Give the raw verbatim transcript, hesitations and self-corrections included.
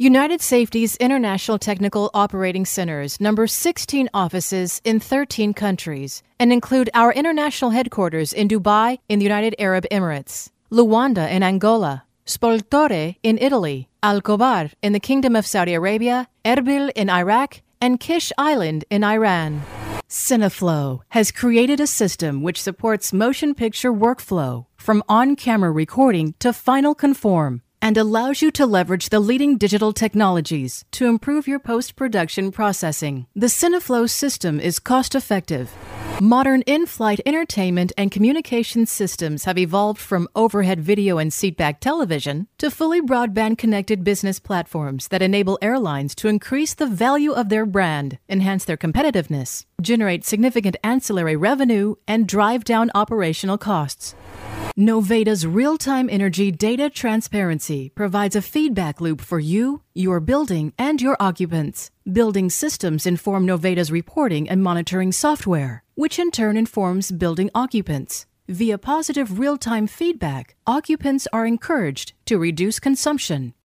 United Safety's International Technical Operating Centers number sixteen offices in thirteen countries and include our international headquarters in Dubai in the United Arab Emirates, Luanda in Angola, Spoltore in Italy, Al-Khobar in the Kingdom of Saudi Arabia, Erbil in Iraq, and Kish Island in Iran. Cineflow has created a system which supports motion picture workflow from on-camera recording to final conform and allows you to leverage the leading digital technologies to improve your post-production processing. The Cineflow system is cost-effective. Modern in-flight entertainment and communication systems have evolved from overhead video and seatback television to fully broadband-connected business platforms that enable airlines to increase the value of their brand, enhance their competitiveness, generate significant ancillary revenue, and drive down operational costs. Noveda's real-time energy data transparency provides a feedback loop for you, your building, and your occupants. Building systems inform Noveda's reporting and monitoring software, which in turn informs building occupants. Via positive real-time feedback, occupants are encouraged to reduce consumption,